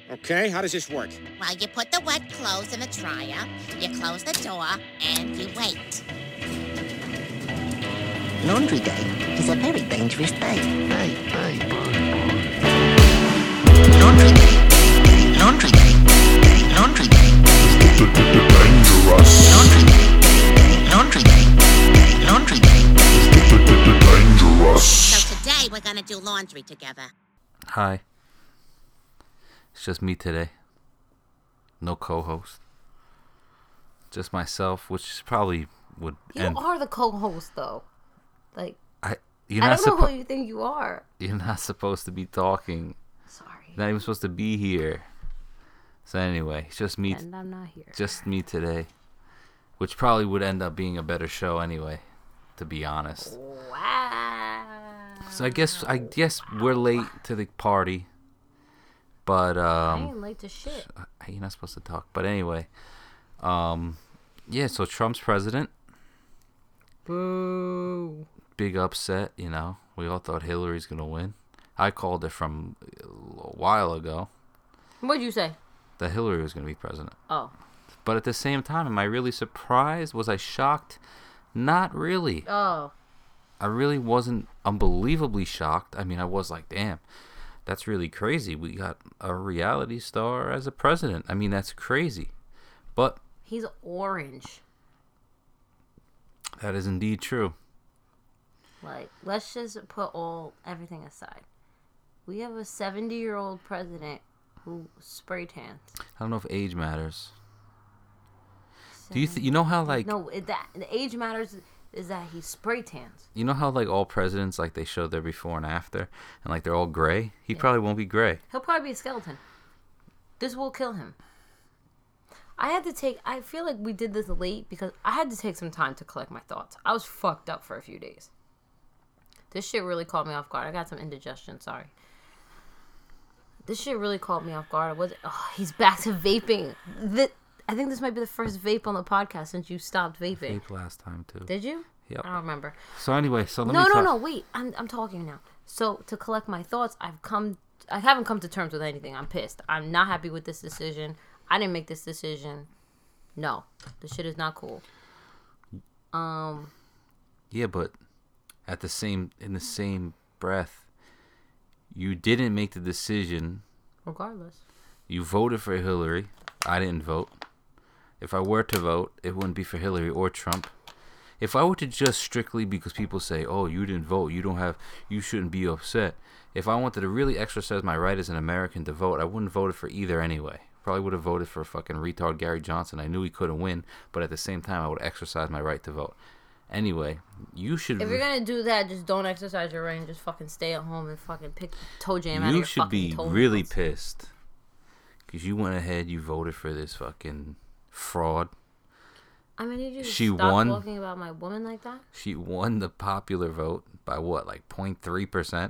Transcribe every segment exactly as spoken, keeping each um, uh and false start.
Okay, how does this work? Well, you put the wet clothes in the dryer, you close the door, and you wait. Laundry day is a very dangerous day. Day, day, Laundry day, day, laundry day, day, laundry day. Dangerous. Laundry day, day, laundry day, day, laundry day. Dangerous. So today we're gonna do laundry together. Hi. It's just me today. No co-host. Just myself, which probably would You end. are the co-host, though. Like, I you're I not don't know supposed. who you think you are. You're not supposed to be talking. Sorry. You're not even supposed to be here. So anyway, it's just me. And I'm not here. Just me today, which probably would end up being a better show anyway. To be honest. Wow. So I guess I guess we're late to the party. But I um. ain't late to shit. You're not supposed to talk, but anyway, um, yeah. So Trump's president. Boo. Big upset, you know. We all thought Hillary's gonna win. I called it from a while ago What'd you say? that Hillary was gonna be president. Oh. But at the same time, am I really surprised? Was I shocked? Not really. Oh. I really wasn't unbelievably shocked. I mean, I was like, damn, that's really crazy. We got a reality star as a president. I mean, that's crazy. But He's orange. that is indeed true. Like, let's just put all everything aside. We have a seventy-year-old president who spray tans. I don't know if age matters. Do you th- you know how like No, it, that the age matters is that he spray tans. you know how like all presidents like they show their before and after and like they're all gray? He probably won't be gray. He'll probably be a skeleton. This will kill him. I had to take. I feel like we did this late because I had to take some time to collect my thoughts. I was fucked up for a few days. This shit really caught me off guard. I got some indigestion. Sorry. This shit really caught me off guard. Was oh, he's back to vaping. The, I think this might be the first vape on the podcast since you stopped vaping. Vape last time too. Did you? Yep. I don't remember. So anyway, so let No, me no, talk- no. Wait, I'm I'm talking now. So to collect my thoughts, I've come. I haven't come to terms with anything. I'm pissed. I'm not happy with this decision. I didn't make this decision. No, this shit is not cool. Um. Yeah, but at the same in the same breath, you didn't make the decision. Regardless. You voted for Hillary. I didn't vote. If I were to vote, it wouldn't be for Hillary or Trump. If I were to just strictly because people say, "Oh, you didn't vote. You don't have. You shouldn't be upset." If I wanted to really exercise my right as an American to vote, I wouldn't vote for either anyway. Probably would have voted for fucking retard Gary Johnson. I knew he couldn't win, but at the same time, I would exercise my right to vote. Anyway, you should. If you're gonna do that, just don't exercise your right and just fucking stay at home and fucking pick toe jam out of You your should fucking be toenails. really pissed because you went ahead, you voted for this fucking fraud. I mean, you just She stop won. talking about my woman like that. She won the popular vote by what, like zero point three percent?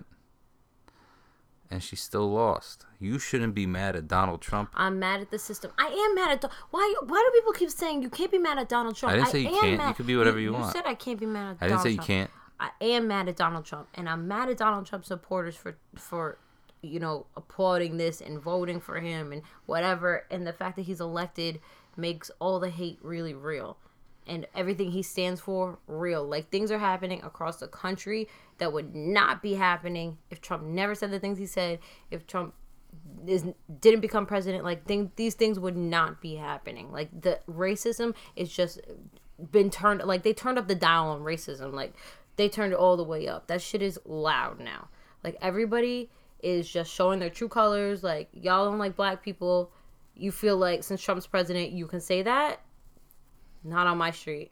And she still lost. You shouldn't be mad at Donald Trump. I'm mad at the system. I am mad at. Do- why? Why do people keep saying you can't be mad at Donald Trump? I didn't say you am can't. Mad. You can be whatever you want. You said I can't be mad at. I didn't Donald say you Trump. can't. I am mad at Donald Trump, and I'm mad at Donald Trump supporters for for, you know, applauding this and voting for him and whatever. And the fact that he's elected makes all the hate really real, and everything he stands for real. Like, things are happening across the country that would not be happening if Trump never said the things he said. If Trump is didn't become president, like thing, these things would not be happening. Like, the racism is just been turned, like they turned up the dial on racism. Like, they turned it all the way up. That shit is loud now. Like, everybody is just showing their true colors. Like, y'all don't like black people. You feel like since Trump's president, you can say that. Not on my street.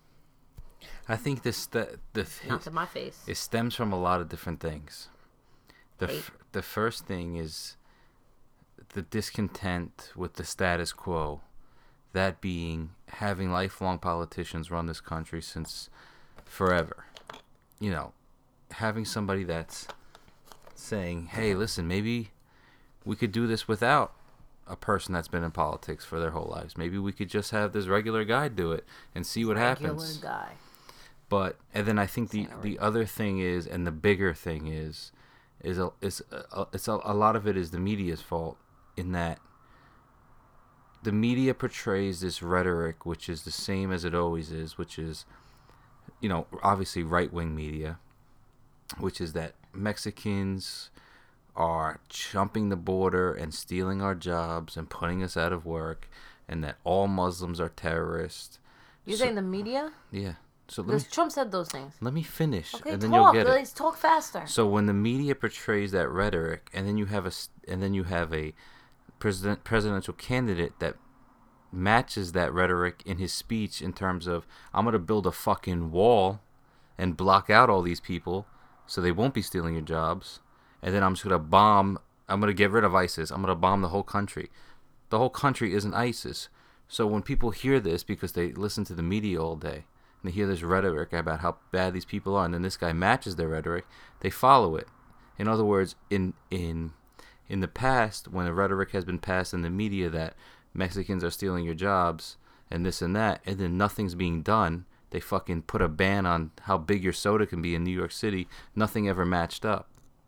I think this the the Not to my face. it stems from a lot of different things. The Hate. f- the first thing is the discontent with the status quo, that being having lifelong politicians run this country since forever. You know, having somebody that's saying, "Hey, listen, maybe we could do this without a person that's been in politics for their whole lives. Maybe we could just have this regular guy do it and see what Regular happens." guy. But and then I think the, Sound the other thing is, and the bigger thing is, is a, is a, it's a, a lot of it is the media's fault in that the media portrays this rhetoric, which is the same as it always is, which is, you know, obviously right-wing media, which is that Mexicans are jumping the border and stealing our jobs and putting us out of work, and that all Muslims are terrorists. You're So- saying the media? Yeah. So let Because me, Trump said those things. let me finish, Okay, and then talk. you'll get it. Let's talk faster. So when the media portrays that rhetoric, and then you have a s- and then you have a president presidential candidate that matches that rhetoric in his speech in terms of, I'm gonna build a fucking wall and block out all these people so they won't be stealing your jobs, and then I'm just gonna bomb. I'm gonna get rid of ISIS. I'm gonna bomb the whole country. The whole country isn't ISIS. So when people hear this because they listen to the media all day, and they hear this rhetoric about how bad these people are, and then this guy matches their rhetoric, they follow it. In other words, in in in the past, when a rhetoric has been passed in the media that Mexicans are stealing your jobs and this and that, and then nothing's being done, they fucking put a ban on how big your soda can be in New York City. Nothing ever matched up.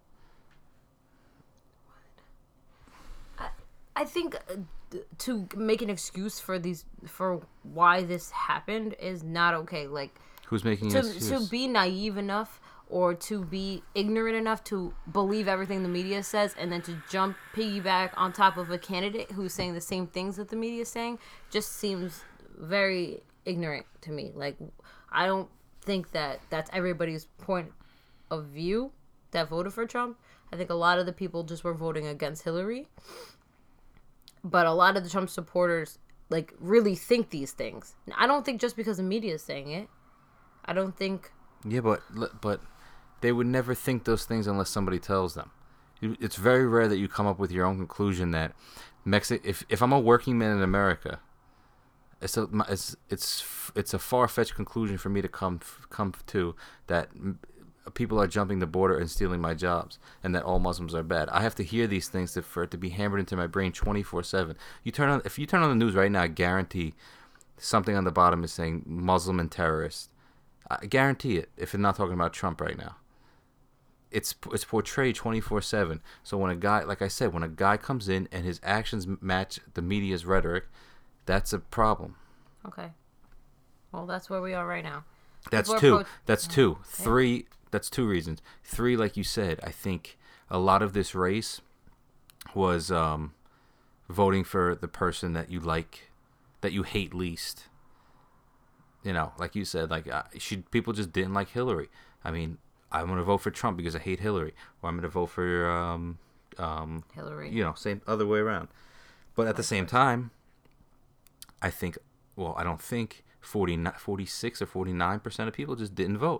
I think uh, d- to make an excuse for these for why this happened is not okay. Like Who's making to an excuse? to be naive enough or to be ignorant enough to believe everything the media says and then to jump piggyback on top of a candidate who's saying the same things that the media is saying just seems very ignorant to me. Like, I don't think that that's everybody's point of view that voted for Trump. I think a lot of the people just were voting against Hillary. But a lot of the Trump supporters, like, really think these things. I don't think just because the media is saying it. I don't think... Yeah, but but they would never think those things unless somebody tells them. It's very rare that you come up with your own conclusion that Mexi- if if I'm a working man in America, it's a it's it's it's a far-fetched conclusion for me to come come to that people are jumping the border and stealing my jobs, and that all Muslims are bad. I have to hear these things to, for it to be hammered into my brain twenty-four seven. You turn on if you turn on the news right now, I guarantee something on the bottom is saying Muslim and terrorist. I guarantee it. If they're not talking about Trump right now, it's it's portrayed twenty-four seven. So when a guy, like I said, when a guy comes in and his actions match the media's rhetoric, that's a problem. Okay. Well, that's where we are right now. That's People are two. pro- That's two. Three. That's two reasons. Three, like you said, I think a lot of this race was um, voting for the person that you like, that you hate least. You know, like you said, like uh, she, people just didn't like Hillary. I mean, I'm gonna vote for Trump because I hate Hillary, or I'm gonna vote for um, um, Hillary. You know, same other way around. But at the same time, I think, well, I don't think forty, forty-six or forty-nine percent of people just didn't vote.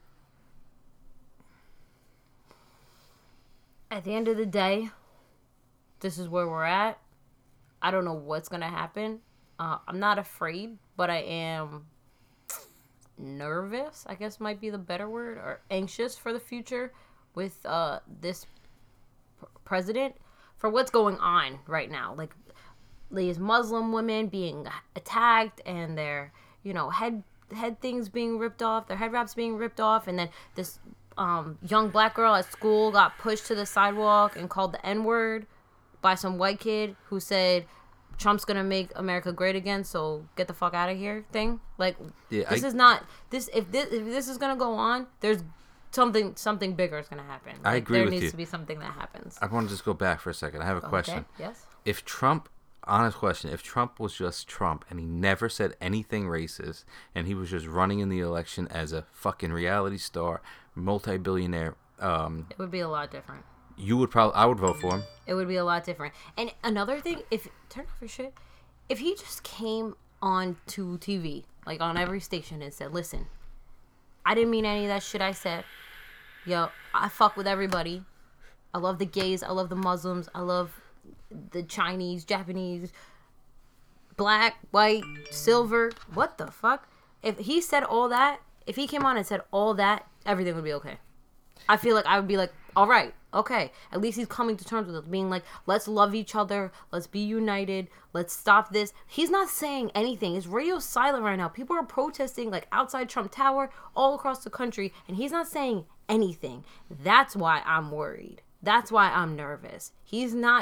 At the end of the day, this is where we're at. I don't know what's going to happen. Uh, I'm not afraid, but I am nervous, I guess might be the better word, or anxious for the future with uh, this p- president for what's going on right now. Like, these Muslim women being attacked and their, you know, head head things being ripped off, their head wraps being ripped off, and then this um, young black girl at school got pushed to the sidewalk and called the N-word by some white kid who said Trump's gonna make America great again, so get the fuck out of here thing. Like, Yeah, this I- is not this if this if this is gonna go on, there's something something bigger is gonna happen. I Like, agree there with needs you. to be something that happens. I want to just go back for a second. I have a question. Okay? Yes. If Trump, honest question, if Trump was just Trump and he never said anything racist and he was just running in the election as a fucking reality star, multi-billionaire, um, It would be a lot different. you would probably, I would vote for him. It would be a lot different. And another thing, if turn off your shit, if he just came on to T V, like on every station, and said, "Listen, I didn't mean any of that shit I said. Yo, I fuck with everybody. I love the gays. I love the Muslims. I love the Chinese, Japanese, black, white, silver. What the fuck?" If he said all that, if he came on and said all that, everything would be okay. I feel like I would be like, all right, okay. At least he's coming to terms with us, being like, let's love each other, let's be united, let's stop this. He's not saying anything. His radio's silent right now. People are protesting like outside Trump Tower, all across the country, and he's not saying anything. That's why I'm worried. That's why I'm nervous. He's not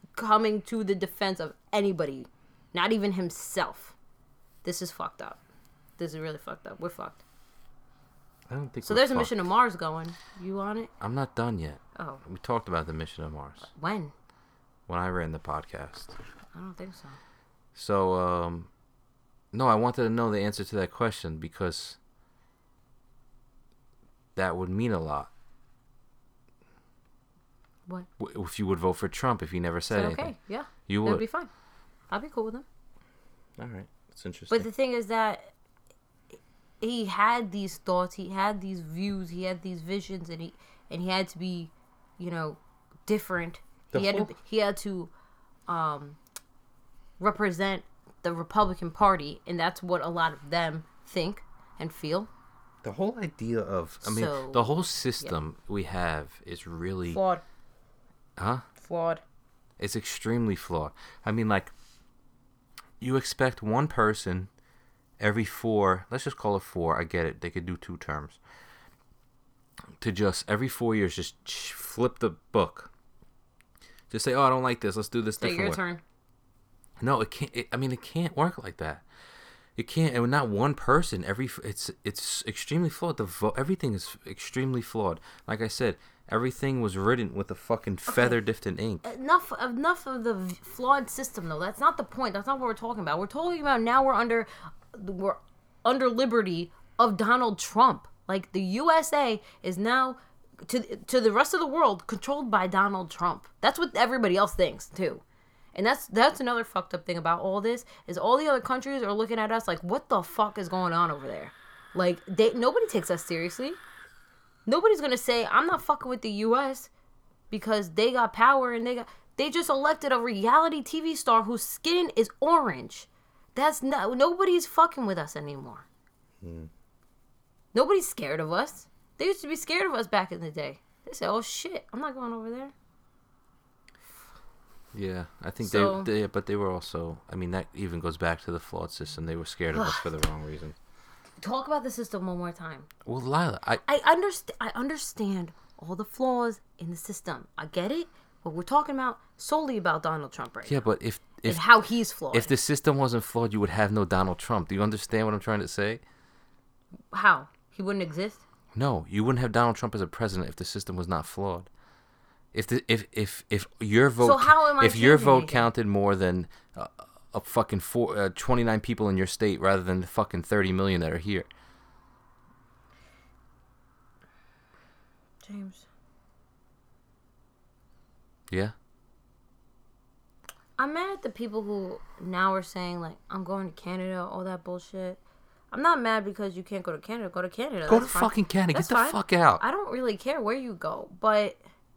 coming to the defense of anybody, not even himself. This is fucked up. This is really fucked up. We're fucked. I don't think So we're there's a fucked. mission to Mars going. You on it? I'm not done yet. Oh, We talked about the mission to Mars when? when I ran the podcast. I don't think so. So, um, no, I wanted to know the answer to that question because that would mean a lot. What? W- If you would vote for Trump, if he never said Said anything, okay, yeah, you that'd would. be fine. I'd be cool with him. All right, that's interesting. But the thing is that he had these thoughts, he had these views, he had these visions, and he and he had to be, you know, different. The he had whole- to he had to um, represent the Republican Party, and that's what a lot of them think and feel. The whole idea of, I mean, So- the whole system we have is really, Flawed. huh? Flawed. It's extremely flawed. I mean, like, you expect one person every four, let's just call it four, I get it, they could do two terms, to just, every four years, just ch- flip the book. Just say, oh, I don't like this, let's do this Take different your way. turn. No, it can't, it, I mean, it can't work like that. It can't, and not one person, every, f- it's it's extremely flawed. The vo- everything is extremely flawed. Like I said, everything was written with a fucking feather dipped in ink. Enough enough of the v- flawed system, though. That's not the point. That's not what we're talking about. We're talking about now we're under we're under liberty of Donald Trump. Like the U S A is now to to the rest of the world controlled by Donald Trump. That's what everybody else thinks too. And that's that's another fucked up thing about all this is all the other countries are looking at us like, what the fuck is going on over there? Like they nobody takes us seriously. Nobody's gonna say I'm not fucking with the U S because they got power and they got they just elected a reality T V star whose skin is orange. That's not nobody's fucking with us anymore. Hmm. Nobody's scared of us. They used to be scared of us back in the day. They say, "Oh shit, I'm not going over there." Yeah, I think So- they, they, but they were also, I mean, that even goes back to the flawed system. They were scared of us for the wrong reason. Talk about the system one more time. Well, Lila, I, I understand. I understand all the flaws in the system. I get it, but we're talking about solely about Donald Trump right yeah, now but if, and if, how he's flawed. if the system wasn't flawed, you would have no Donald Trump. Do you understand what I'm trying to say? how he wouldn't exist. No, you wouldn't have Donald Trump as a president if the system was not flawed. If the if if if your vote So how am I if your changing vote anything? counted more than uh, a fucking four, uh, twenty-nine people in your state rather than the fucking thirty million that are here. James, Yeah. I'm mad at the people who now are saying like I'm going to Canada, all that bullshit. I'm not mad because you can't go to Canada. Go to Canada. Go that's to fine. fucking Canada. That's Get the fine. fuck out. I don't really care where you go, but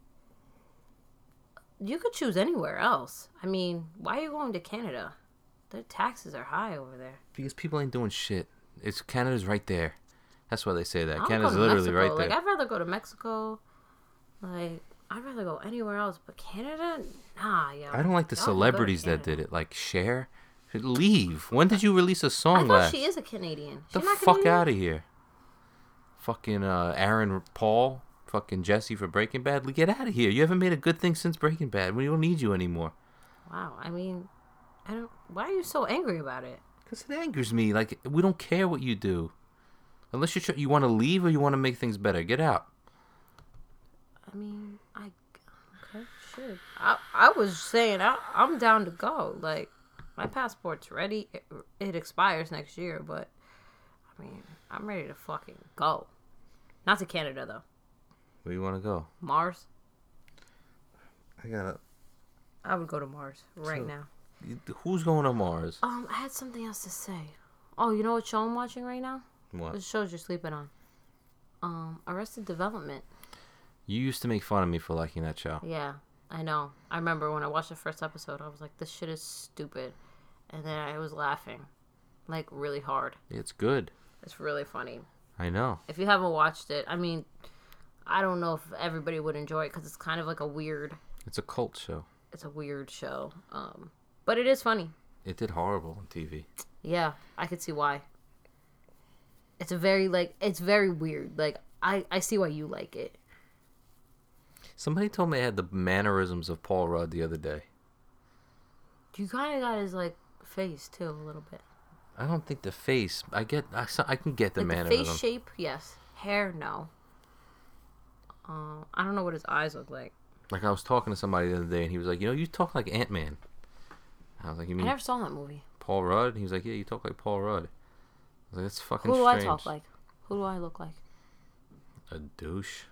you could choose anywhere else. I mean, why are you going to Canada? Their taxes are high over there. Because people ain't doing shit. It's Canada's right there. That's why they say that. I'll Canada's go to literally Mexico. right there. Like I'd rather go to Mexico. Like I'd rather go anywhere else, but Canada, nah, yo. I don't like the Y'all can go to celebrities that Canada. did it. Like Cher, leave. When did you release a I song thought last? she is a Canadian. the She's not fuck Canadian? out of here. Fucking uh, Aaron Paul, fucking Jesse for Breaking Bad. Get out of here. You haven't made a good thing since Breaking Bad. We don't need you anymore. Wow. I mean, I don't. Why are you so angry about it? Because it angers me. Like, we don't care what you do. Unless you're tr- you want to leave or you want to make things better. Get out. I mean, I okay, shit. I I was saying I I'm down to go. Like my passport's ready. It, it expires next year, but I mean, I'm ready to fucking go. Not to Canada though. Where you want to go? Mars. I got I would go to Mars right So- now. Who's going to Mars? Um, I had something else to say. Oh, you know what show I'm watching right now? What? What shows you're sleeping on? Um, Arrested Development. You used to make fun of me for liking that show. Yeah, I know. I remember when I watched the first episode, I was like, this shit is stupid. And then I was laughing. Like, really hard. It's good. It's really funny. I know. If you haven't watched it, I mean, I don't know if everybody would enjoy it because it's kind of like a weird, It's a cult show. it's a weird show. Um, but it is funny. It did horrible on T V. Yeah, I could see why. It's a very, like, it's very weird. Like, I, I see why you like it. Somebody told me I had the mannerisms of Paul Rudd the other day. You kind of got his like face too, a little bit. I don't think the face. I get. I, saw- I can get the Like man the face of him. shape, yes. Hair, no. Uh, I don't know what his eyes look like. Like I was talking to somebody the other day, and he was like, "You know, you talk like Ant Man." I was like, "You I mean never saw that movie. Paul Rudd?" And he was like, "Yeah, you talk like Paul Rudd." I was like, "That's fucking Who do strange." I talk like? Who do I look like? A douche.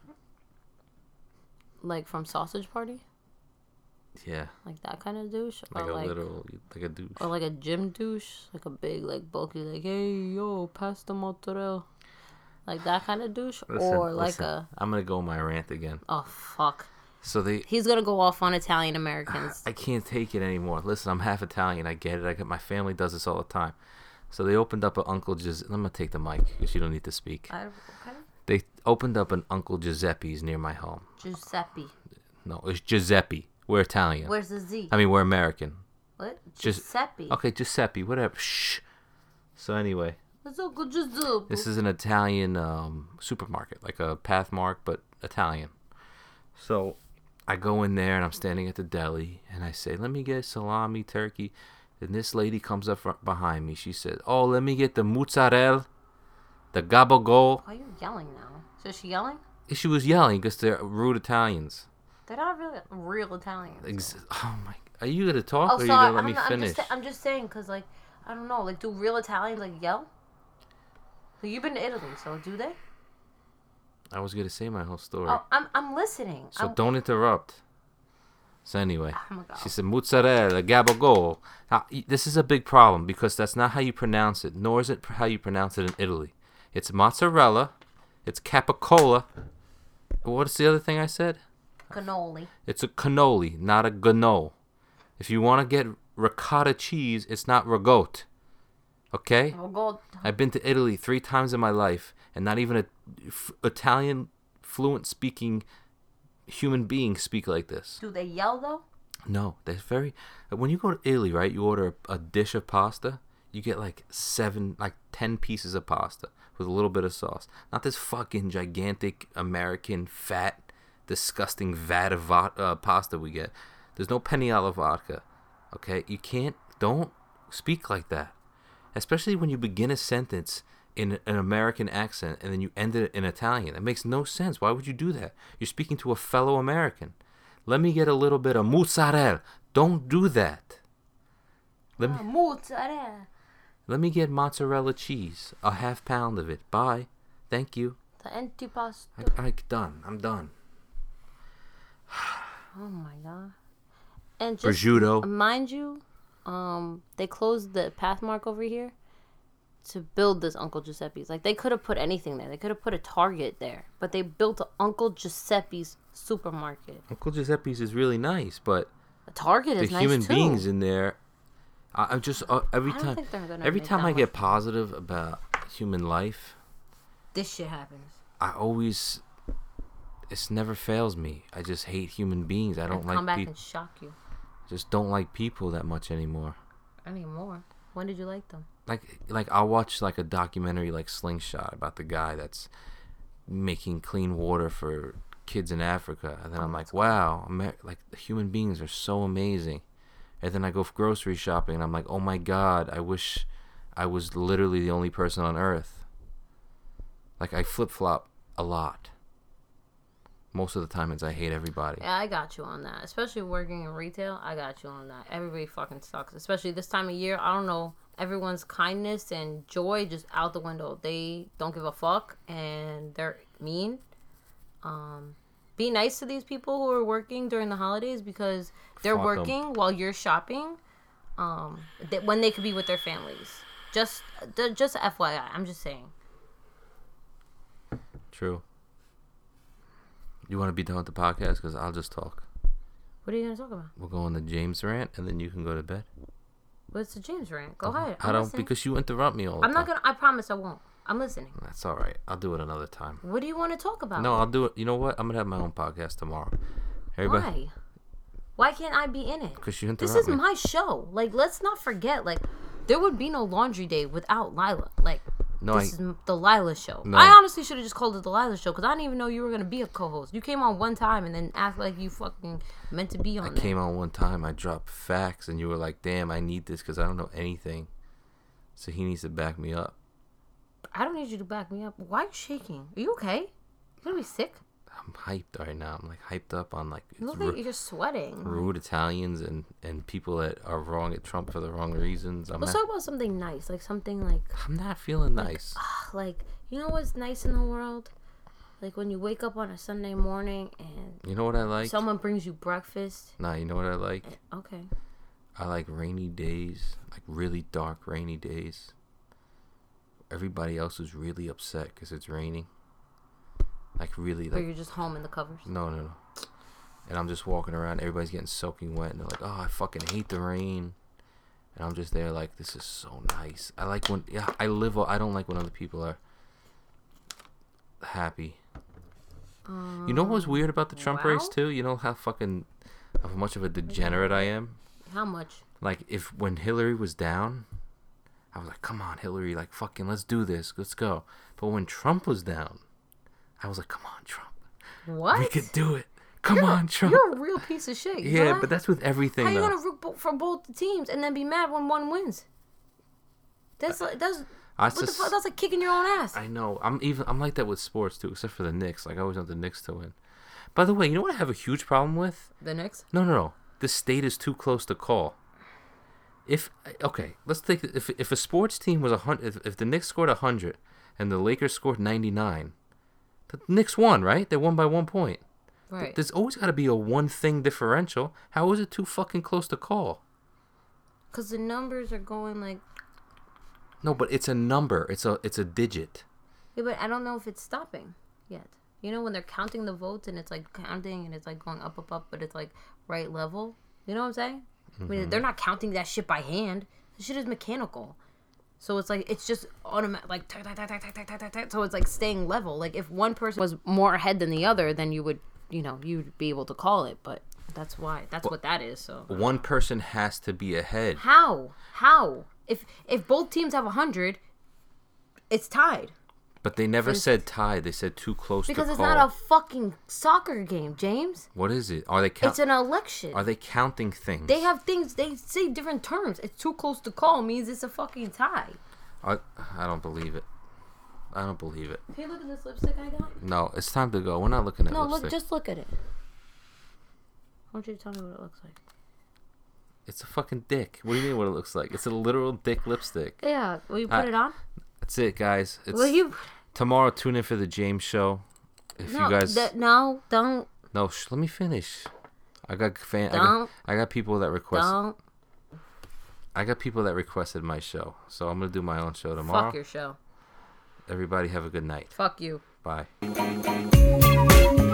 Like from Sausage Party? Yeah, Like that kind of douche? like or a like, little, like a douche. Or like a gym douche? Like a big, like bulky, like, hey, yo, pass the mozzarella. Like that kind of douche? Listen, or like listen, a, I'm gonna go on my rant again. oh, fuck. So they, He's gonna go off on Italian Americans. I can't take it anymore. Listen, I'm half Italian. I get it. I get my family does this all the time. So they opened up an Uncle Giuseppe. I'm gonna take the mic because you don't need to speak. I, okay. They opened up an Uncle Giuseppe's near my home. Giuseppe. No, it's Giuseppe. We're Italian. Where's the Z? I mean, we're American. What? Just- Giuseppe. Okay, Giuseppe, whatever. Shh. So anyway, It's Uncle Giuseppe. this is an Italian um, supermarket, like a Pathmark, but Italian. So I go in there and I'm standing at the deli and I say, "Let me get salami, turkey." And this lady comes up fr- behind me. She said, "Oh, let me get the mozzarella, the gabagol." Why are you yelling now? So is she yelling? She was yelling because they're rude Italians. They're not really real Italians. Ex- oh my! Are you gonna talk Oh, or are you sorry. gonna let I'm, me not, I'm finish? just, I'm just saying, cause like, I don't know, like, do real Italians like yell? So you've been to Italy, so do they? I was gonna say my whole story. Oh, I'm, I'm listening. So I'm, don't interrupt. So anyway, Oh my God. she said mozzarella, gabagol. Now, y- this is a big problem because that's not how you pronounce it, nor is it pr- how you pronounce it in Italy. It's mozzarella, it's capicola. What's the other thing I said? cannoli. It's a cannoli, not a ganole. If you want to get ricotta cheese, it's not rigotte. Okay? Oh, God. I've been to Italy three times in my life, and not even a f- Italian fluent speaking human beings speak like this. Do they yell though? No, there's very. When you go to Italy, right, you order a, a dish of pasta, you get like seven, like ten pieces of pasta with a little bit of sauce. Not this fucking gigantic American fat, disgusting vat of vo- uh, pasta we get. There's no Peniala vodka. Okay, you can't. Don't speak like that. Especially when you begin a sentence in an American accent and then you end it in Italian. It makes no sense. Why would you do that? You're speaking to a fellow American. Let me get a little bit of mozzarella. Don't do that. Let me Oh, mozzarella. let me get mozzarella cheese, a half pound of it. Bye. Thank you. The antipasto. I, I done. I'm done. Oh my God. And just Prosciutto. mind you, um, they closed the Pathmark over here to build this Uncle Giuseppe's. Like, they could have put anything there. They could have put a Target there, but they built an Uncle Giuseppe's supermarket. Uncle Giuseppe's is really nice, but A Target the is nice human too. beings in there, I, I'm just uh, every I don't time. think they're gonna Every make time that I get much. positive about human life, This shit happens. I always. It's never fails me. I just hate human beings. I don't I'd like come back people. and shock you Just don't like people that much anymore. anymore. When did you like them? Like like I'll watch like a documentary like Slingshot about the guy that's making clean water for kids in Africa, and then I'm like, wow, Amer- like human beings are so amazing. And then I go grocery shopping, and I'm like, oh my God, I wish I was literally the only person on earth. Like I flip flop a lot. Most of the time, it's I hate everybody. Yeah, I got you on that. Especially working in retail, I got you on that. Everybody fucking sucks. Especially this time of year. I don't know. Everyone's kindness and joy just out the window. They don't give a fuck and they're mean. Um, be nice to these people who are working during the holidays because they're Fuck 'em. working while you're shopping. Um, th- when they could be with their families. Just, d- just F Y I. I'm just saying. True. You want to be done with the podcast? Because I'll just talk. What are you gonna talk about? We'll go on the James rant, and then you can go to bed. What's the James rant? Go ahead. I'm I don't listening. because you interrupt me all the I'm not time. gonna. I promise I won't. I'm listening. That's all right. I'll do it another time. What do you want to talk about? No, I'll do it. You know what? I'm gonna have my own podcast tomorrow. Everybody, Why? Why can't I be in it? because you This interrupt is me. my show. Like, let's not forget. Like, there would be no laundry day without Lila. Like, No, this I, is the Lila show. No. I honestly should have just called it the Lila show because I didn't even know you were gonna be a co-host. You came on one time and then act like you fucking meant to be on. I there. came on one time. I dropped facts, and you were like, "Damn, I need this because I don't know anything." So he needs to back me up. I don't need you to back me up. Why are you shaking? Are you okay? You gonna be sick? I'm hyped right now. I'm like hyped up on like You look ru- like you're sweating. rude Italians and and people that are wrong at Trump for the wrong reasons. I'm Let's not, talk about something nice, like something like, I'm not feeling nice. like you know what's nice in the world? Like when you wake up on a Sunday morning and You know what I like? someone brings you breakfast. Nah, you know what I like? Okay. I like rainy days, like really dark rainy days. Everybody else is really upset because it's raining. Like really, Or like you're just home in the covers. no, no, no. And I'm just walking around. Everybody's getting soaking wet, and they're like, "Oh, I fucking hate the rain." And I'm just there like, "This is so nice." I like when, yeah, I live. I don't like when other people are happy. Um, You know what was weird about the Trump race wow. too? You know how fucking, how much of a degenerate I am. How much? Like if when Hillary was down, I was like, "Come on, Hillary! Like fucking, let's do this. Let's go." But when Trump was down, I was like, "Come on, Trump! What? We could do it. Come You're- on, Trump!" You're a real piece of shit. You know Yeah, that? but that's with everything. How you though. gonna root bo- for both the teams and then be mad when one wins? That's like that's I what the just- fuck? That's like kicking your own ass. I know. I'm even. I'm like that with sports too, except for the Knicks. Like I always want the Knicks to win. By the way, you know what I have a huge problem with? The Knicks. No, no, no. This state is too close to call. If okay, let's take if if a sports team was a hundred, if, if the Knicks scored a hundred and the Lakers scored ninety nine, the Knicks won, right? They won by one point. Right. There's always got to be a one thing differential. How is it too fucking close to call? Because the numbers are going like. No, but it's a number. It's a it's a digit. Yeah, but I don't know if it's stopping yet. You know when they're counting the votes and it's like counting and it's like going up, up, up, but it's like right level. You know what I'm saying? I mean, they're not counting that shit by hand. The shit is mechanical. So it's like it's just automatic, like tack, tack, tack, tack, tack, tack, tack, tack. So it's like staying level. Like if one person was more ahead than the other, then you would, you know, you'd be able to call it. But that's why. That's what that is. So One person has to be ahead. how? How? If if both teams have a hundred, it's tied. But they never There's- said tied. They said too close Because to it's call. not a fucking soccer game, James. What is it? Are they count? It's an election. Are they counting things? They have things. They say different terms. It's too close to call means it's a fucking tie. I, I don't believe it. I don't believe it. Can you look at this lipstick I got? No, it's time to go. We're not looking at No, lipstick. look. Just look at it. I want you to tell me what it looks like. It's a fucking dick. What do you mean what it looks like? It's a literal dick lipstick. Yeah. Will you put I- it on? That's it, guys. It's Will you? tomorrow. Tune in for the James Show. If No. you guys, th- no. Don't. no, sh- let me finish. I got fan. I got, Don't. I got people that request. Don't. I got people that requested my show, so I'm gonna do my own show tomorrow. Fuck your show. Everybody have a good night. Fuck you. Bye.